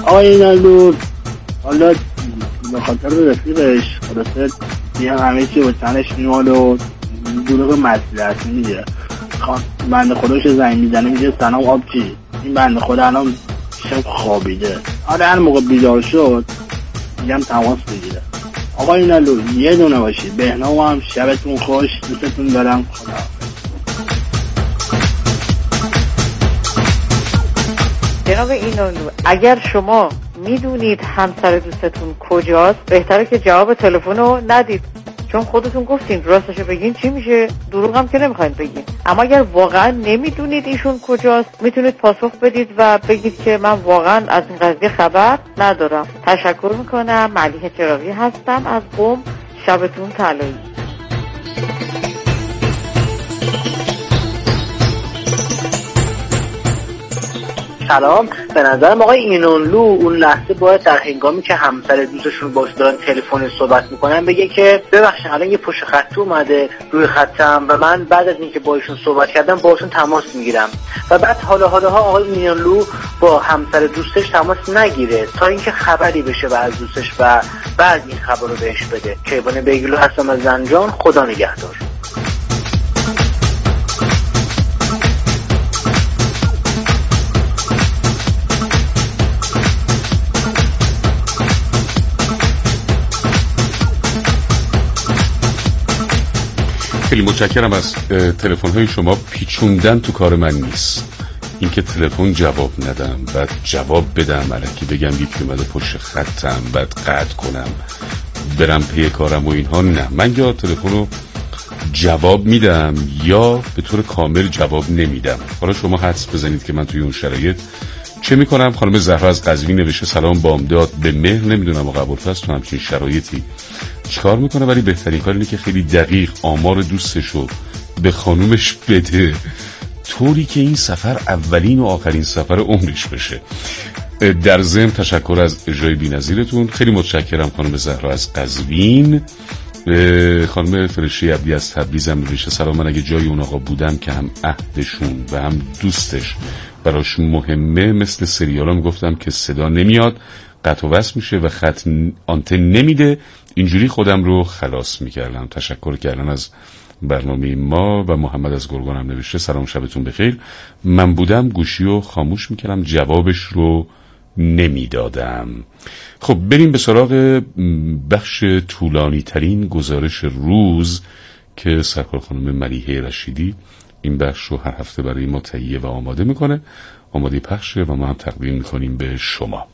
آقای نالو حالا به خاطر رفیقش خلاصه یه همه چی با تنش میوال و دروغ مسئولیت میگه. بنده خودش زنگ میزنه میگه سلام آبجی، این بنده خود الان شب خوابیده. آره هر موقع بیدار شد میگم تماس بگیره. آقای نالو یه دونه باشی. بهنام هم شبتون خوش، دوستتون دارم. خدا جناب اینالو، اگر شما میدونید همسر دوستتون کجاست بهتره که جواب تلفن رو ندید، چون خودتون گفتین راستشو بگین چی میشه، دروغ هم که نمیخواین بگین. اما اگر واقعا نمیدونید ایشون کجاست میتونید پاسخ بدید و بگید که من واقعا از این قضیه خبر ندارم. تشکر میکنم. ملیحه چراغی هستم از قم. شبتون طلایی. سلام. به نظرم آقای اینالو اون لحظه باید در هنگامی که همسر دوستشون باش دارن تلفن صحبت میکنن بگه که ببخشید الان یه پشت خط اومده روی خطم و من بعد از اینکه با ایشون صحبت کردم باشون تماس میگیرم و بعد حالا آقای اینالو با همسر دوستش تماس نگیره تا اینکه خبری بشه و از دوستش و بعد این خبر رو بهش بده. کیوان بیگلو هستم از زنجان. خدا نگهدار. خیلی متشکرم. از تلفن‌های شما پیچوندن تو کار من نیست. اینکه تلفن جواب ندم بعد جواب بدم الکی بگم یکی اومده پشت خطم بعد قطع کنم برم پی کارم و اینها، نه. من یا تلفن رو جواب میدم یا به طور کامل جواب نمیدم. حالا شما حدس بزنید که من توی اون شرایط چه میکنم. خانم زهرا از قزوین نوشته سلام بامداد به مهر. نمیدونم آقا ابوالفضل تو همچین شرایطی چیکار میکنه، ولی بهترین کار اینه که خیلی دقیق آمار دوستشو به خانومش بده طوری که این سفر اولین و آخرین سفر عمرش بشه. در ضمن تشکر از اجرای بی‌نظیرتون. خیلی متشکرم خانم زهرا از قزوین. خانم فرشی عبدی از تبریز هم نوشته سلام، من اگه جای اون آقا بودم که هم عهدشون و هم دوستش براش مهمه مثل سریالا میگفتم که صدا نمیاد قطع و وصل میشه و خط آنتن نمیده، اینجوری خودم رو خلاص میکردم. تشکر کردن از برنامه ما. و محمد از گرگان هم نوشته سلام شبتون بخیر، من بودم گوشی رو خاموش میکردم جوابش رو نمیدادم. خب بریم به سراغ بخش طولانی ترین گزارش روز که سرکار خانم ملیحه رشیدی این بخش رو هر هفته برای ما تهیه و آماده میکنه، آماده پخشه و ما هم تقدیم میکنیم به شما.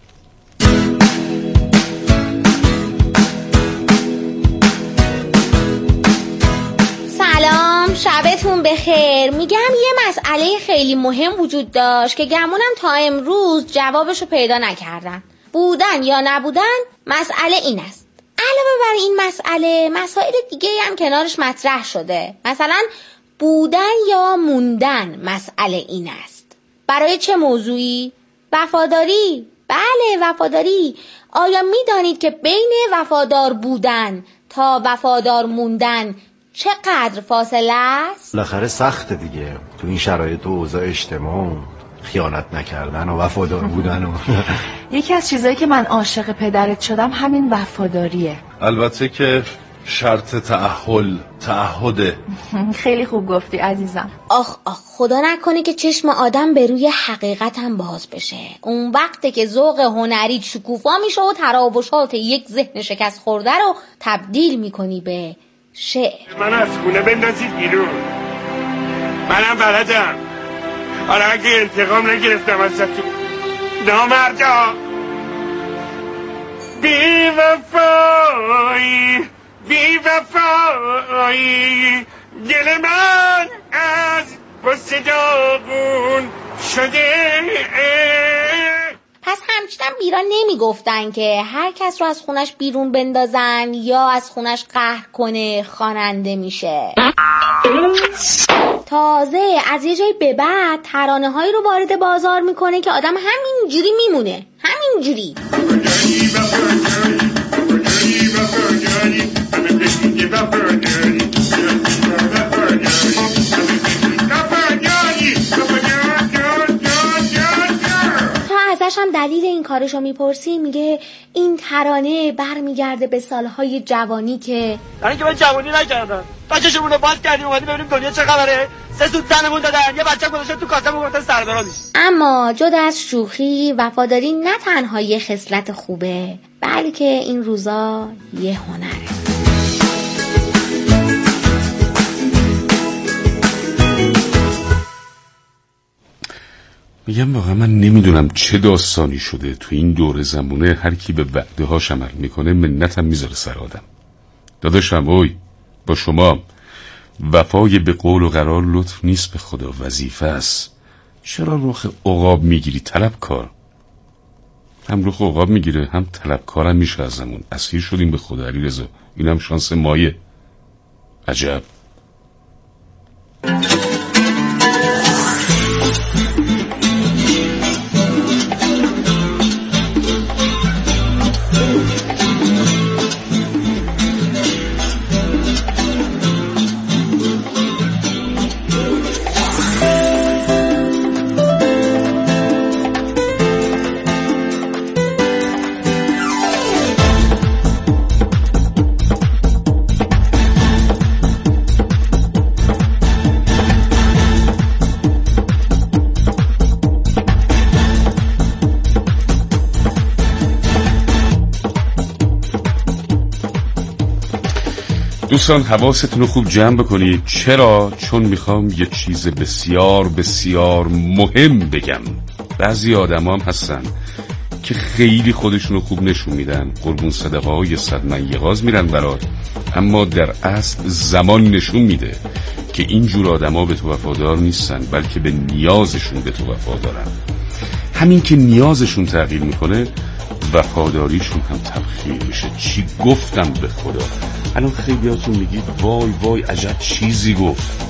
سلام شبتون بخیر. میگم یه مسئله خیلی مهم وجود داشت که گمونم تا امروز جوابشو پیدا نکردن. بودن یا نبودن مسئله این است. علاوه بر این مسئله مسائل دیگه هم کنارش مطرح شده. مثلا بودن یا موندن مسئله این است. برای چه موضوعی؟ وفاداری. بله وفاداری. آیا میدانید که بین وفادار بودن تا وفادار موندن چقدر فاصله است؟ بالاخره سخته دیگه تو این شرایط و اوضاع اجتماع خیانت نکردن و وفادار بودن و یکی از چیزایی که من عاشق پدرت شدم همین وفاداریه. البته که شرط تعهده. خیلی خوب گفتی عزیزم. آخ خدا نکنه که چشم آدم به روی حقیقت هم باز بشه. اون وقته که ذوق هنری شکوفا میشه و تراوشات یک ذهن شکست خورده رو تبدیل میکنی به شعر. من از خونه بندازید بیرون، منم بلدم. حالا اگه انتقام نگرفتم ازتون نامردا. بی وفایی دل من از غصه داغون شده. پس همچنان بیران نمیگفتن که هر کس رو از خونش بیرون بندازن یا از خونش قهر کنه خواننده میشه. تازه از یه جای به بعد ترانه هایی رو وارد بازار میکنه که آدم همینجوری میمونه، همینجوری. هم دلیل این کارشو میپرسی میگه این ترانه برمیگرده به سالهای جوانی که که من جوانی نکردم، بچه‌شون رو باز کردیم اومدیم ببینیم دنیا چه خبره. 3 سوت زنمون دادن، یه بچه گذاشتن تو کاسمون گفتن سردار نیست. اما جدا از شوخی، وفاداری نه تنها یه خصلت خوبه بلکه این روزا یه هنره. میگم واقعا من نمیدونم چه داستانی شده تو این دور زمونه هر کی به وعده هاش عمل میکنه منتم میذاره سر آدم. داداشم اوی با شما وفای به قول و قرار لطف نیست به خدا، وظیفه است. چرا رخ عقاب میگیری طلبکار؟ هم رخ عقاب میگیره هم طلبکارم میشه ازمون. اسیر شدیم به خدا علیرضا، اینم شانس مایه. عجب. دوستان حواستون رو خوب جمع بکنید. چرا؟ چون میخوام یه چیز بسیار بسیار مهم بگم. بعضی آدم هم هستن که خیلی خودشون رو خوب نشون میدن، قربون صدقه های 100 من یغاز میرن برات، اما در اصل زمان نشون میده که اینجور آدم ها به تو وفادار نیستن بلکه به نیازشون به تو وفادارن. همین که نیازشون تغییر میکنه وفاداریشون هم تبخیر میشه. چی گفتم به خدا؟ الان خیلیاتون میگید وای وای عجب چیزی گفت.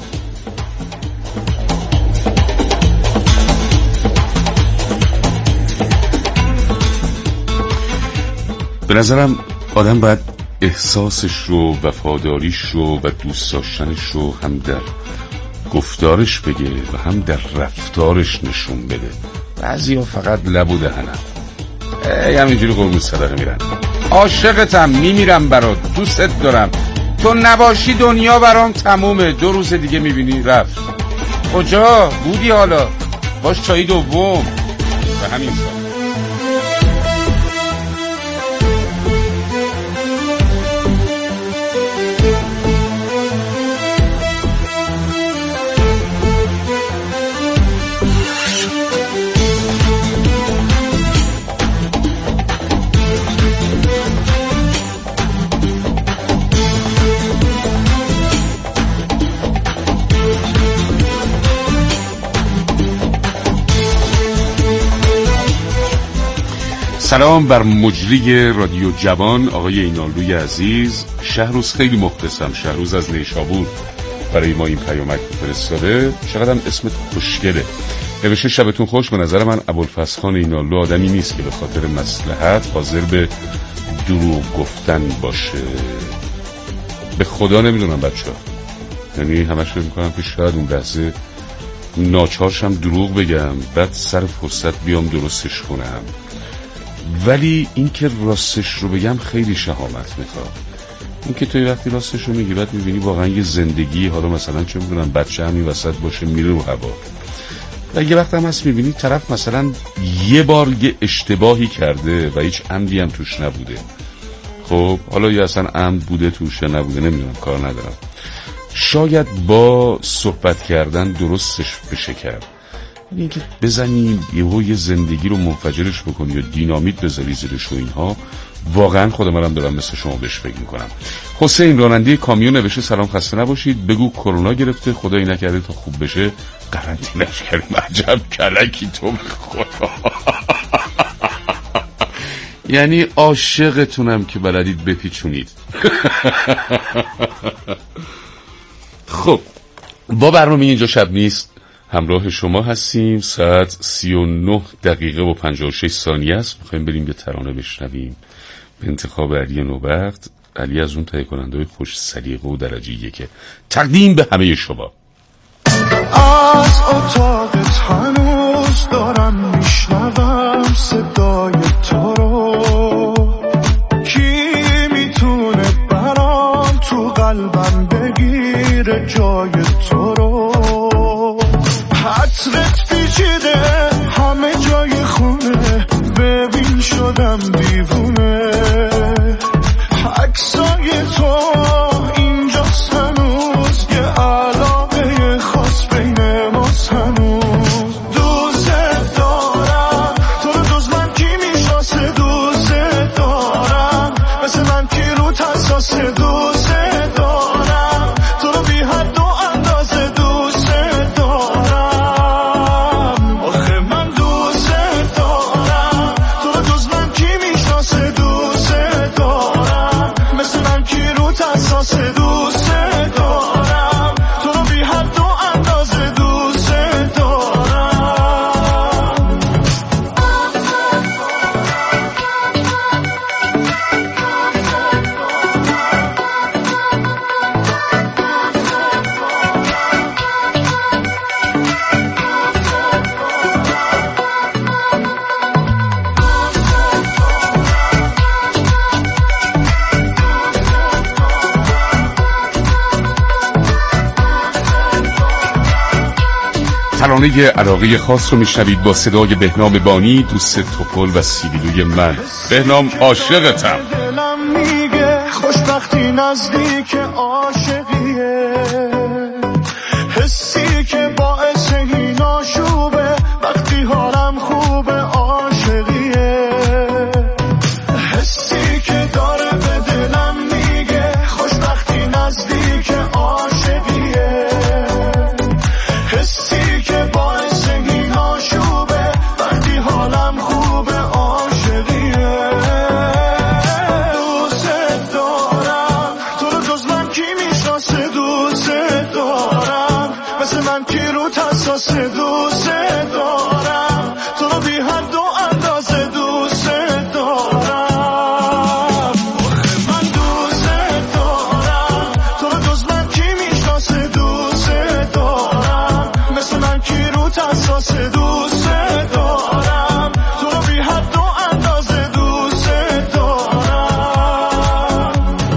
به نظرم آدم باید احساسش رو، وفاداریش رو و دوست داشتنش رو هم در گفتارش بگه و هم در رفتارش نشون بده. بعضیا فقط لب و دهنن، همینجوری قربون صدقه میرن. عاشقتم، میمیرم برات، دوست دارم، تو نباشی دنیا برام تمومه. 2 روز دیگه میبینی رفت. کجا بودی حالا؟ باش چایی دوم و همین سال. سلام بر مجری رادیو جوان آقای اینالوی عزیز. شهروز خیلی مخلصم. شهروز از نیشابور برای ما این پیامک فرستاده. چقدرم اسمت خوشگله. نوشته شبتون خوش. به نظر من ابوالفضل خان اینالو آدمی نیست که به خاطر مصلحت حاضر به دروغ گفتن باشه. به خدا نمیدونم بچه‌ها، یعنی همش فکر می‌کنم که شاید اون لحظه ناچارشم دروغ بگم بعد سر فرصت بیام درستش کنم، ولی این که راستش رو بگم خیلی شهامت میخواد. این که توی وقتی راستش رو میگی بعد میبینی واقعا یه زندگی، حالا مثلا چه میدونم بچه همین وسط باشه میره رو هوا، و یه وقت هم هست میبینی طرف مثلا یه بار یه اشتباهی کرده و هیچ عمدی هم توش نبوده. خب حالا یا اصلا عمد بوده توش یا نبوده نمیدونم، کار ندارم. شاید با صحبت کردن درستش بشه کرد. این که بزنی یه زندگی رو منفجرش بکنی یا دینامیت بذاری زیرش و اینها، واقعا خود منم دارم مثل شما بهش فکر میکنم. حسین راننده کامیون نوشته سلام خسته نباشید، بگو کرونا گرفته خدایی نکرده تا خوب بشه قرنطینه‌اش کردیم. عجب کلکی تو به خدا. یعنی عاشقتونم که بلدید بپیچونید. خب با برنامه اینجا شب نیست همراه شما هستیم. ساعت 39 دقیقه و 56 ثانیه است. میخوایم بریم یه ترانه بشنویم به انتخاب علی نوبخت. علی از اون تهیه کننده خوش سلیقه و درجه 1 تقدیم به همه شما. از اتاقت هنوز دارم میشنوم عطرت پیچیده همه جای خونه، ببین شدم دیوونه. عکسای تو اینجاست هنوز، یه علاقه خاص بین ماست هنوز. دوست دارم تو رو، جز من کی میشناسه؟ دوست دارم مثل من کی رو حساسه؟ دوست دارم تو رو بی حد و اندازه. دوست دارم آخه من دوست دارم تو رو، جز من کی میشناسه؟ دوست دارم مثل من کی رو حساسه؟ دوست دارم تو رو بی حد و اندازه. دوست دارم. ترانه عراقی خاص رو میشنوید با صدای بهنام بانی، دوست توپل و سیبیلوی من. بهنام عاشقتم. دلم میگه خوشبختی نزدیک عاشقیه، حسی که باعث این آشوبه وقتی حالم خوبه. عاشقیه حسی که داره به دلم میگه خوشبختی نزدیک عاشقیه، حسی که باعث این آشوبه وقتی حالم خوبه. عاشقیه دوست دارم تو رو، جز من کی میشناسه؟ دوست دارم مثل من کی رو حساسه؟ دوست دارم تو رو بی حد و اندازه. دوست دارم آخه من دوست دارم تو رو، جز من کی میشناسه؟ دوست دارم مثل من کی رو حساسه؟ دوست دارم تو رو بی حد و اندازه. دوست دارم.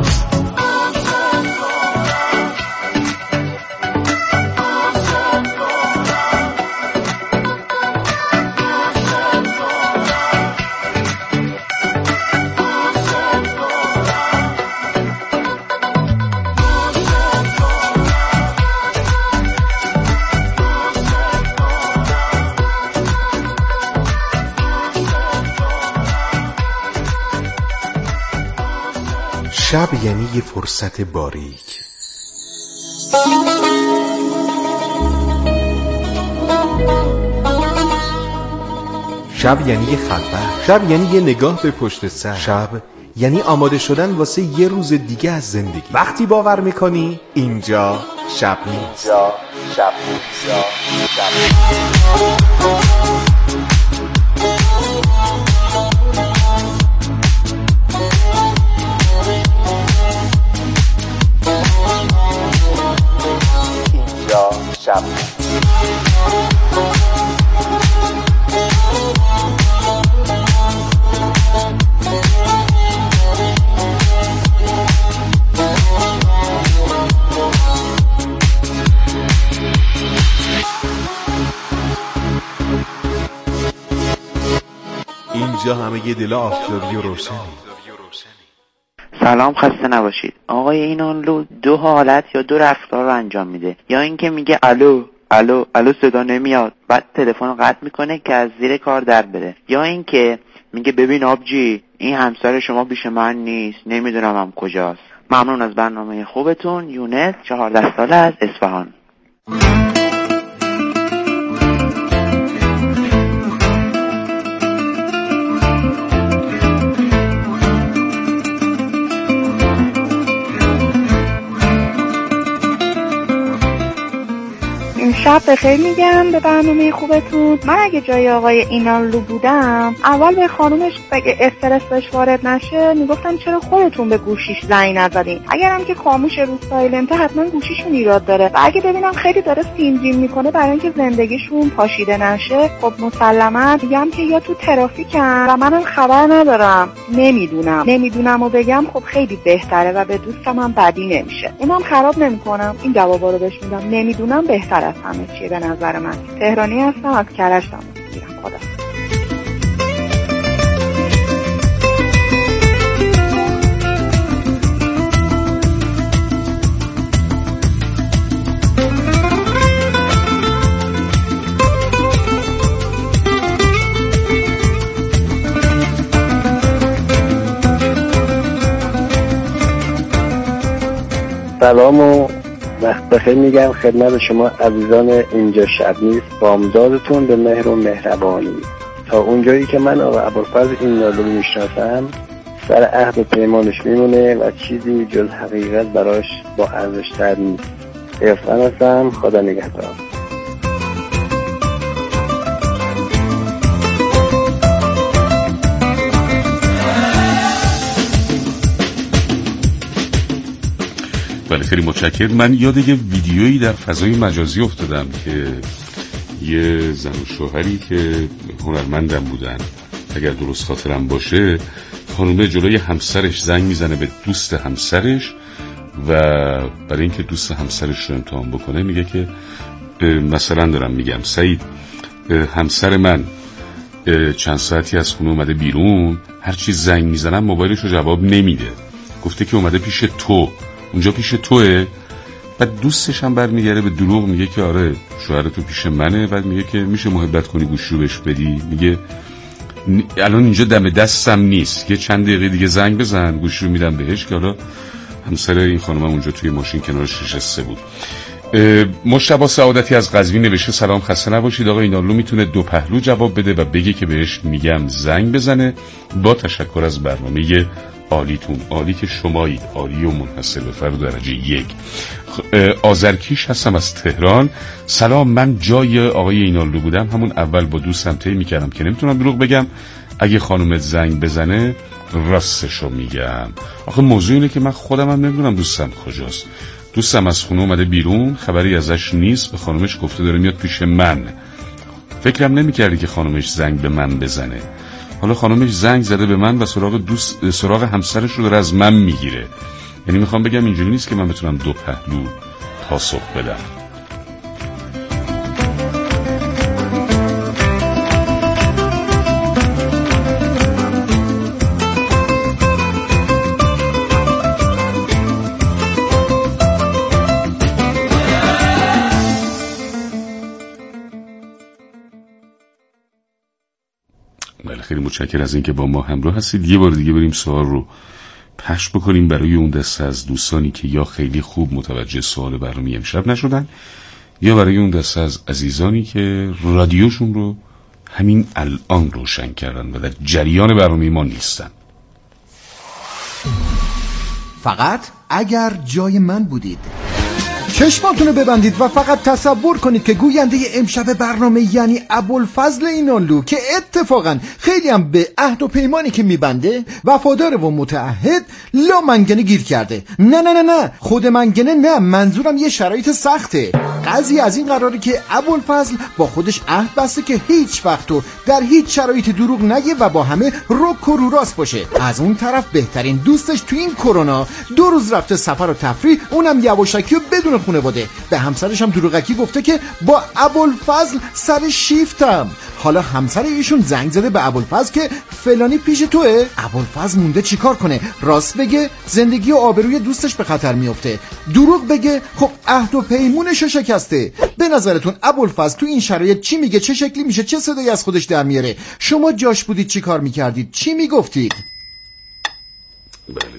شب یعنی یه فرصت باریک. شب یعنی یه خلوت. شب یعنی یه نگاه به پشت سر. شب یعنی آماده شدن واسه یه روز دیگه از زندگی. وقتی باور میکنی اینجا شب نیست. اینجا همه یه دل آفتابی و روشنی. سلام، خسته نباشید. آقای اینانلو دو حالت یا دو رفتار رو انجام میده. یا اینکه میگه الو الو الو صدا نمیاد، بعد تلفن رو قطع میکنه که از زیر کار در بره. یا اینکه میگه ببین آبجی، این همسر شما پیش من نیست، نمیدونم هم کجاست. ممنون از برنامه خوبتون. یونس، 14 ساله، از اصفهان. شب بخیر میگم به برنامه خوبتون. من اگه جای آقای اینانلو بودم، اول به خانومش بگه استرس بهش وارد نشه میگفتم چرا خودتون به گوشیش زنگ نزدین. اگرم که خاموش رو سایلنته حتما گوشیشون ایراد داره. و اگه ببینم خیلی داره سیم میکنه برای اینکه زندگیشون پاشیده نشه، خب مسلما میگم که یا تو ترافیکن و منم خبر ندارم، نمیدونم و بگم خب خیلی بهتره و به دوستم هم بدی نمیشه. اونم خراب نمیکنم، این جوابا رو بهش میدم. نمیدونم بهتر از همه. همه چیه به نظر من. تهرانی هستم، از کرج تماس میگیرم. خدا سلام و وقت بخیر میگم خدمت شما عزیزان اینجا شب نیست. بامدادتون به مهر و مهربانی. تا اونجایی که من آقا ابوالفضل اینالو میشناسم سر عهد و پیمانش میمونه و چیزی جز حقیقت براش با ارزش تر نیست. افغان هستم. خدا نگهدار. بله خیلی متشکرم. من یاد یه ویدیویی در فضای مجازی افتادم که یه زن و شوهری که هنرمندم بودن، اگر درست خاطرم باشه، خانومه جلوی همسرش زنگ میزنه به دوست همسرش و برای اینکه دوست همسرش رو امتحان بکنه میگه که مثلا دارم میگم سعید، همسر من چند ساعتی از خونه اومده بیرون، هر چی زنگ میزنم موبایلش رو جواب نمیده، گفته که اومده پیش تو، اونجا پیش توه. بعد دوستش هم برمیگره به دروغ میگه که آره شوهر تو پیش منه. بعد میگه که میشه محبت کنی گوشی رو بهش بدی؟ میگه الان اینجا دم دستم نیست، یه چند دقیقه دیگه زنگ بزن گوشی رو میدم بهش. که حالا همسر این خانم اونجا توی ماشین کنارش نشسته بود. مجتبی سعادتی از قزوین نوشته سلام، خسته نباشید آقا اینالو میتونه دو پهلو جواب بده و بگه که بهش میگم زنگ بزنه. با تشکر از برنامه عالیتون، عالی که شمایید، عالی و منحصر به فرد درجه 1. آذرکیش هستم از تهران. سلام، من جای آقای اینالو بودم همون اول با دوستم طی میکردم که نمیتونم دروغ بگم، اگه خانومت زنگ بزنه راستشو میگم. آخه موضوع اینه که من خودم هم نمیدونم دوستم کجاست. دوستم از خونه اومده بیرون، خبری ازش نیست، به خانومش گفته داره میاد پیش من. فکرم نمیکردی که خانومش زنگ به من بزنه. حالا خانومش زنگ زده به من و سراغ همسرش رو داره از من میگیره. یعنی میخوام بگم اینجوری نیست که من بتونم دو پهلو پاسخ بدم. خیلی متشکرم از اینکه با ما همراه هستید. یه بار دیگه بریم سوال رو پخش بکنیم برای اون دسته از دوستانی که یا خیلی خوب متوجه سوال برنامه امشب نشدن، یا برای اون دسته از عزیزانی که رادیوشون رو همین الان روشن کردن و در جریان برنامه ما نیستن. فقط اگر جای من بودید. چشماتون رو ببندید و فقط تصور کنید که گوینده امشب برنامه یعنی ابوالفضل اینالو که اتفاقا خیلی هم به عهد و پیمانی که میبنده وفادار و متعهد لا منگنه گیر کرده. نه خود منگنه نه، منظورم یه شرایط سخته. قضیه از این قراره که ابوالفضل با خودش عهد بسته که هیچ وقت و در هیچ شرایطی دروغ نگه و با همه رک و رو راست باشه. از اون طرف بهترین دوستش تو این کرونا 2 روز رفته سفر و تفریح، اونم یواشکی و بدون خانواده. به همسرش هم دروغکی گفته که با ابوالفضل سر شیفتم. حالا همسر ایشون زنگ زده به ابوالفضل که فلانی پیش توئه. ابوالفضل مونده چیکار کنه؟ راست بگه زندگی و آبروی دوستش به خطر میفته، دروغ بگه خب عهد و پیمونش شکسته. به نظرتون ابوالفضل تو این شرایط چی میگه؟ چه شکلی میشه؟ چه صدایی از خودش در میاره؟ شما جاش بودید چی کار میکردید؟ چی میگفتید؟ بله،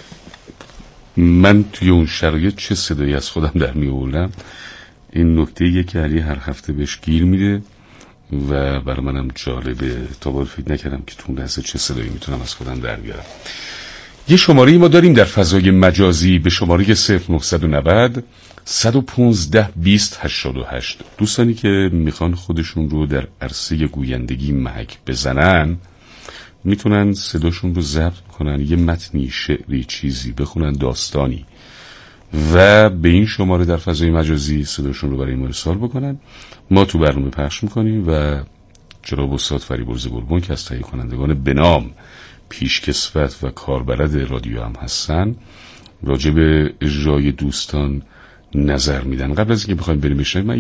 من توی اون شرایط چه صدایی از خودم در میآوردم؟ این نکته‌ایه که علی هر هفته بهش گیر میده و برای منم جالبه. تا باید فکر نکردم که تو اون لحظه چه صدایی میتونم از خودم در بیارم. یه شماره ما داریم در فضای مجازی به شماره 0990 115 20 88. دوستانی که میخوان خودشون رو در عرصه گویندگی محک بزنن میتونن صداشون رو ضبط کنن، یه متنی، شعری، چیزی بخونن، داستانی، و به این شماره در فضای مجازی صداشون رو برای ما ارسال بکنن. ما تو برنامه پخش میکنیم و جناب استاد فریبرز گلبن که از تهیه کنندگان به نام پیشکسوت و کاربلد رادیو هم هستن راجع به اجرای دوستان نظر میدن. قبل از اینکه بخوایم بریم بشنویم من یه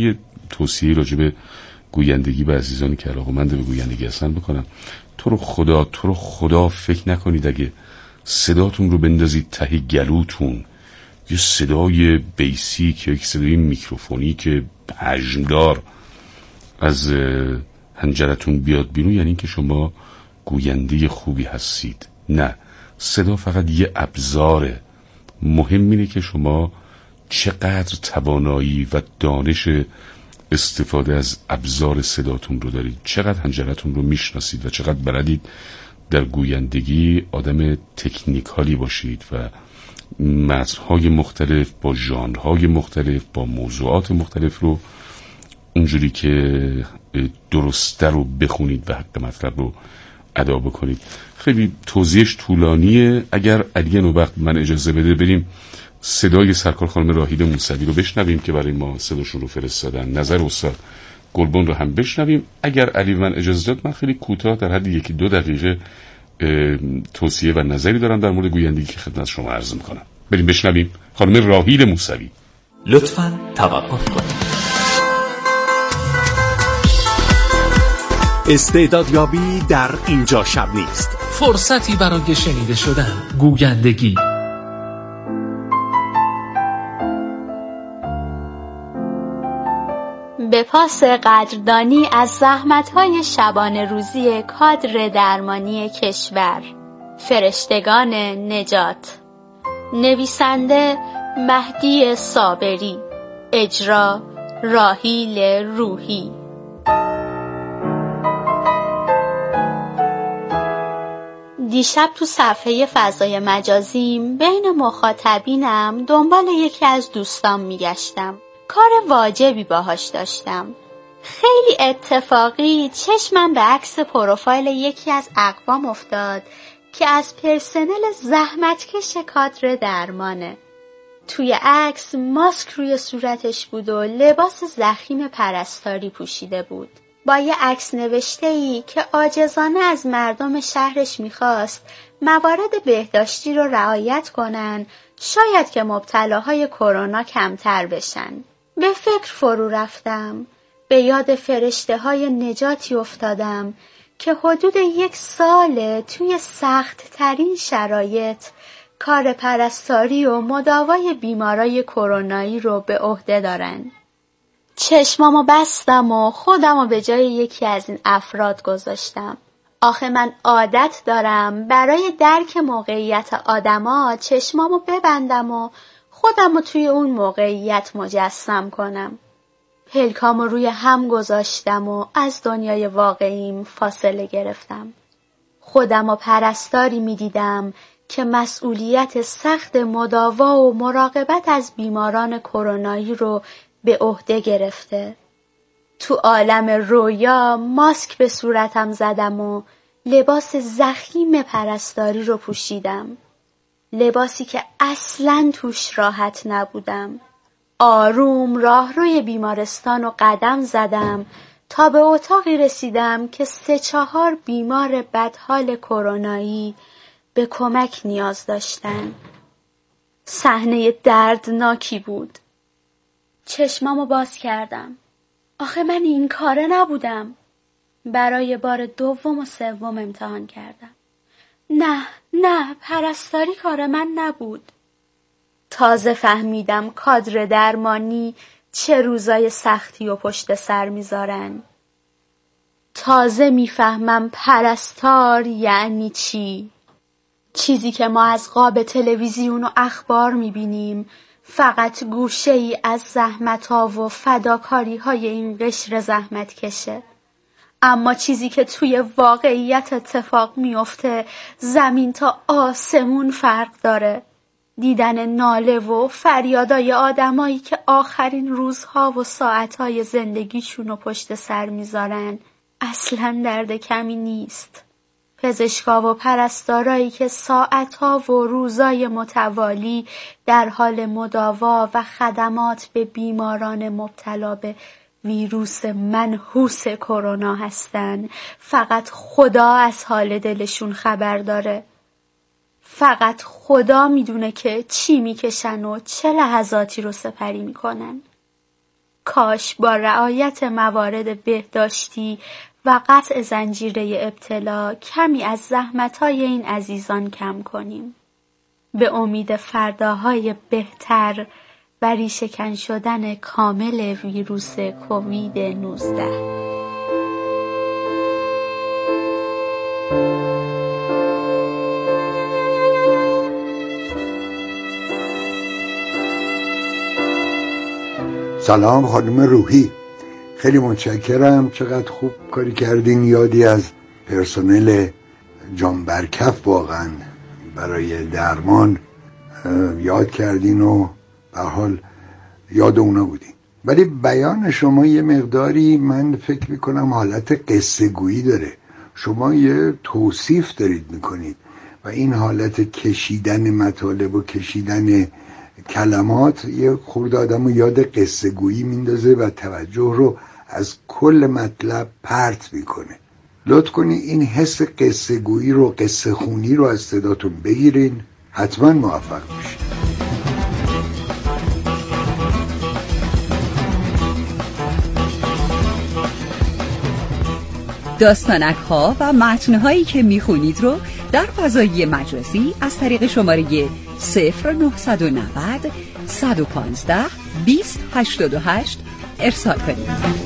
توصیه راجع به گویندگی به عزیزانی که علاقه‌مند به گویندگی هستن بکنم. تو رو خدا فکر نکنید اگه صداتون رو بندازید ته گلوتون، یه صدای بیسیک یا یک صدای میکروفونی که حجمدار از حنجرتون بیاد بیرون یعنی که شما گوینده خوبی هستید. نه، صدا فقط یه ابزاره. مهم اینه که شما چقدر توانایی و دانش استفاده از ابزار صداتون رو دارید، چقدر حنجرتون رو میشناسید و چقدر بلدید در گویندگی آدم تکنیکالی باشید و متن‌های مختلف با ژانرهای مختلف با موضوعات مختلف رو اونجوری که درسته رو بخونید و حق مطلب رو ادا بکنید. خیلی توضیحش طولانیه. اگر علی نوبخت من اجازه بده بریم صدای سرکار خانم راحیل موسوی رو بشنویم که برای ما صداشون رو فرستادن، نظر استاد گلبن رو هم بشنویم. اگر علی من اجازه داد من خیلی کوتاه در حد 1-2 دقیقه توصیه و نظری دارم در مورد گویندگی که خدمت شما عرض میکنم. بریم بشنویم خانم راحیل موسوی. لطفاً توقف کنید. استعدادیابی در اینجا شب نیست. فرصتی برای شنیده شدن، گویندگی. به پاس قدردانی از زحمت‌های شبانه روزی کادر درمانی کشور، فرشتگان نجات. نویسنده مهدی صابری، اجرا راحیل روحی. دیشب تو صفحه فضای مجازیم بین مخاطبینم دنبال یکی از دوستام میگشتم. کار واجبی باهاش داشتم. خیلی اتفاقی چشمم به عکس پروفایل یکی از اقوام افتاد که از پرسنل زحمتکش کادر درمانه. توی عکس ماسک روی صورتش بود و لباس ضخیم پرستاری پوشیده بود. با یه عکس نوشته‌ای که عاجزانه از مردم شهرش میخواست موارد بهداشتی رو رعایت کنن، شاید که مبتلاهای کرونا کمتر بشن. به فکر فرو رفتم. به یاد فرشته‌های نجاتی افتادم که حدود 1 ساله توی سخت ترین شرایط کار پرستاری و مداوای بیمارای کرونایی رو به عهده دارن. چشمامو بستم و خودمو به جای یکی از این افراد گذاشتم. آخه من عادت دارم برای درک موقعیت آدما چشمامو ببندم و خودمو توی اون موقعیت مجسم کنم. پلکامو روی هم گذاشتم و از دنیای واقعیم فاصله گرفتم. خودمو پرستاری می‌دیدم که مسئولیت سخت مداوا و مراقبت از بیماران کرونایی رو به عهده گرفته. تو عالم رویا ماسک به صورتم زدم و لباس ضخیم پرستاری رو پوشیدم. لباسی که اصلاً توش راحت نبودم. آروم راهروی بیمارستان و قدم زدم تا به اتاقی رسیدم که 3-4 بیمار بدحال کرونایی به کمک نیاز داشتن. صحنه دردناکی بود. چشمامو باز کردم. آخه من این کاره نبودم. برای بار 2 و 3 امتحان کردم. نه پرستاری کار من نبود. تازه فهمیدم کادر درمانی چه روزای سختی و پشت سر میذارن. تازه میفهمم پرستار یعنی چی. چیزی که ما از قاب تلویزیون و اخبار میبینیم فقط گوشه ای از زحمت‌ها و فداکاری‌های این قشر زحمت کشه. اما چیزی که توی واقعیت اتفاق میفته زمین تا آسمون فرق داره. دیدن ناله و فریادای آدمایی که آخرین روزها و ساعتهای زندگیشونو پشت سر میذارن اصلاً درد کمی نیست. پزشکا و پرستارایی که ساعتها و روزای متوالی در حال مداوا و خدمات به بیماران مبتلا به ویروس منحوس کرونا هستن، فقط خدا از حال دلشون خبر داره. فقط خدا میدونه که چی میکشن و چه لحظاتی رو سپری میکنن. کاش با رعایت موارد بهداشتی و قطع زنجیره ابتلا کمی از زحمت‌های این عزیزان کم کنیم. به امید فرداهای بهتر و ریشه‌کن شدن کامل ویروس کووید 19. سلام خانم روحی، خیلی متشکرم. چقدر خوب کاری کردین، یادی از پرسنل جانبرکف واقعا برای درمان یاد کردین و به حال یاد اونا بودین. ولی بیان شما یه مقداری من فکر میکنم حالت قصه گویی داره. شما یه توصیف دارید میکنید و این حالت کشیدن مطالب و کشیدن کلمات یه خورده آدم رو یاد قصه گویی میندازه و توجه رو از کل مطلب پرت میکنه. لطف کنی این حس قصه گویی رو، قصه خونی رو از صداتون بگیرین، حتما موفق میشین. داستانک ها و متن‌هایی که میخونید رو در فضای مجازی از طریق شماره 0990 115 2088 ارسال کنید.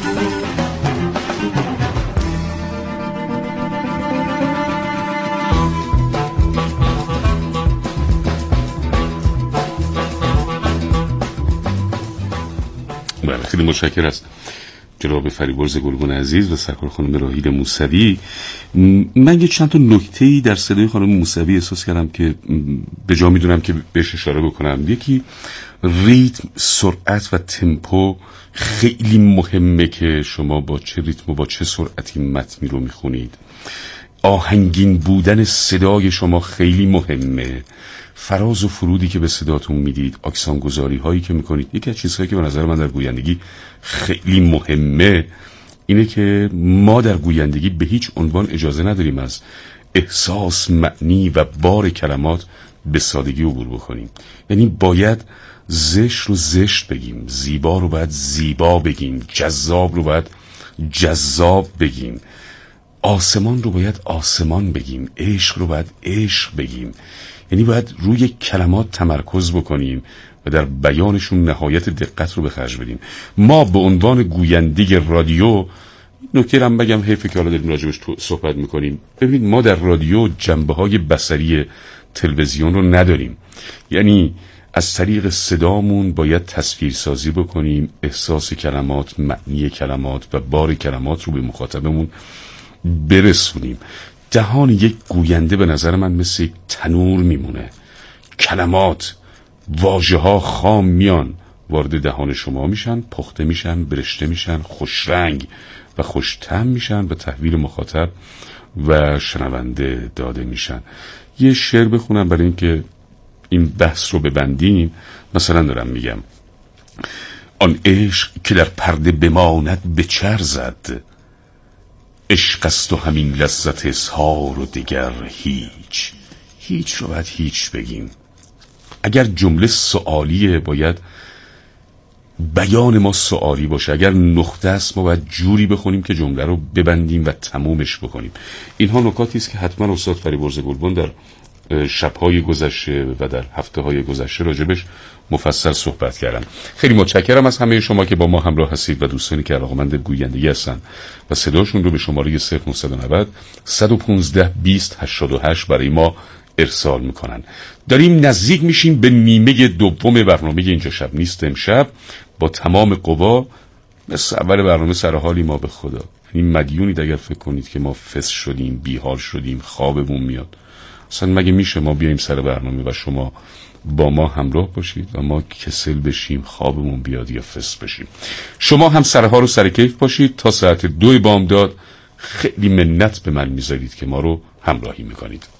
خیلی متشکرم از جناب فریبرز گلگون عزیز و سرکار خانم راهیل موسوی. من یه چند تا نکته‌ای در صدای خانم موسوی احساس کردم که به جا میدونم که بهش اشاره بکنم. یکی ریتم، سرعت و تمپو خیلی مهمه که شما با چه ریتم و با چه سرعتی متنی رو میخونید. آهنگین بودن صدای شما خیلی مهمه. فراز و فرودی که به صداتون میدید، اکسان گذاری هایی که میکنید. یکی از چیزهایی که به نظر من در گویندگی خیلی مهمه اینه که ما در گویندگی به هیچ عنوان اجازه نداریم از احساس، معنی و بار کلمات به سادگی عبور بکنیم. یعنی باید زشت رو زشت بگیم، زیبا رو باید زیبا بگیم، جذاب رو باید جذاب بگیم، آسمان رو باید آسمان بگیم، عشق رو باید عشق بگیم. یعنی باید روی کلمات تمرکز بکنیم و در بیانشون نهایت دقت رو به خرج بدیم. ما به عنوان گوینده رادیو، نکته رو هم بگم، حیفه که حالا داریم راجبش صحبت میکنیم. ببینید ما در رادیو جنبه های بصری تلویزیون رو نداریم. یعنی از طریق صدامون باید تصویر سازی بکنیم، احساس کلمات، معنی کلمات و بار کلمات رو به مخاطبمون برسونیم. دهان یک گوینده به نظر من مثل یک تنور میمونه. کلمات، واژه ها خام میان، وارد دهان شما میشن، پخته میشن، برشته میشن، خوش رنگ و خوش طعم میشن و تحویل مخاطب و شنونده داده میشن. یه شعر بخونم برای اینکه این بحث رو ببندیم. مثلا دارم میگم: آن عشق که در پرده بماند به چر زد، عشق است و همین لذت اظهار و دیگر هیچ رو باید هیچ بگیم. اگر جمله سوالیه باید بیان ما سوالی باشه. اگر نقطه است ما باید جوری بخونیم که جمله رو ببندیم و تمومش بکنیم. اینها نکاتی است که حتما استاد فریبرز گلگون در شب‌های گذشته و در هفته‌های گذشته راجبش مفصل صحبت کردم. خیلی متشکرم از همه شما که با ما همراه هستید و دوستانی که علاقه‌مند گویندگی هستن و صداشون رو به شماره 0990 115 2088 برای ما ارسال میکنن. داریم نزدیک میشیم به نیمه دوم برنامه اینجا شب نیست. امشب با تمام قوا مثل اول برنامه سر حالی ما به خدا. این مدیونید اگر فکر کنید که ما فس شدیم، بیحال شدیم، خوابمون میاد. اصلا مگه میشه ما بیاییم سر برنامه و شما با ما همراه باشید و ما کسل بشیم، خوابمون بیاد یا فس بشیم؟ شما هم سرها رو سر کیف باشید. تا ساعت 2 بامداد خیلی منت به من میذارید که ما رو همراهی میکنید.